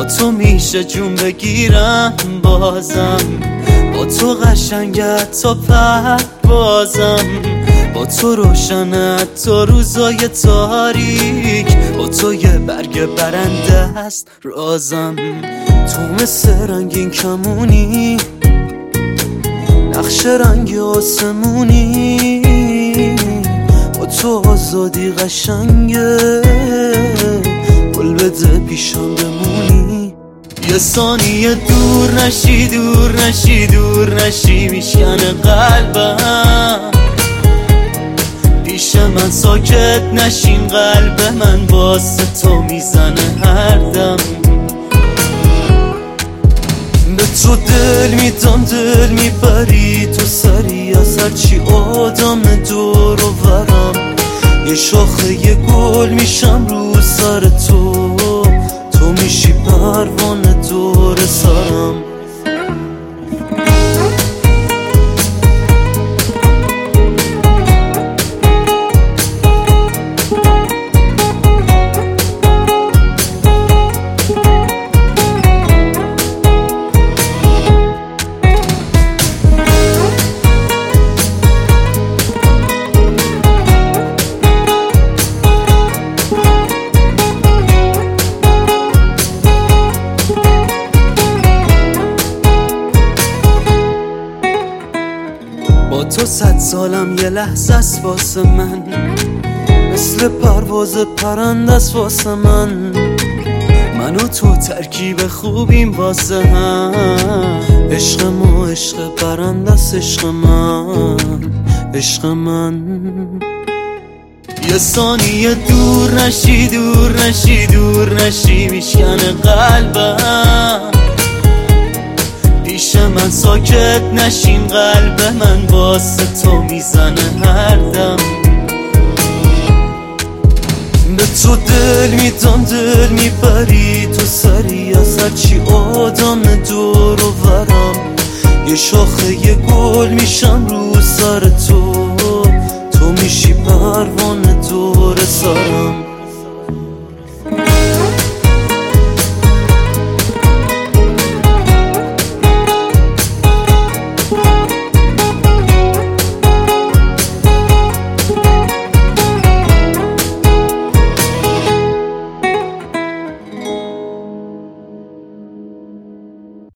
با تو میشه جون بگیرم بازم، با تو قشنگت تا پروازم، با تو روشنت تا روزای تاریک، با تو یه برگ برنده است رازم. تو مثل رنگین کمونی، نقش رنگ آسمونی، با تو آزادی قشنگه، گل بده پیشم بمونی. یه ثانیه دور نشی دور نشی دور نشی، میشکنه قلبم، پیش من ساکت نشین، قلب من واسه تو میزنه هر دم. به تو دل میدم دل میبری تو سری از هرچی آدم دور و برم، یه شاخه یه گل میشم رو سر تو، تو میشی پروانه دور سرم. با تو 100 سالم یه لحظه است واسه من، مثل پرواز پرنده است واسه من. من و تو ترکیب خوبیم واسه هم، عشق ما عشق پرنده است، عشق من عشق من. یه ثانیه دور نشی دور نشی دور نشی، میشکنه قلبم، پیش من ساکت نشین، قلب من واسه تو میزنه هر دم. به تو دل میدم دل میبری تو سری از هرچی آدم دور و برم، یه شاخه یه گل میشم رو سر تو، تو میشی پروانه دور سرم.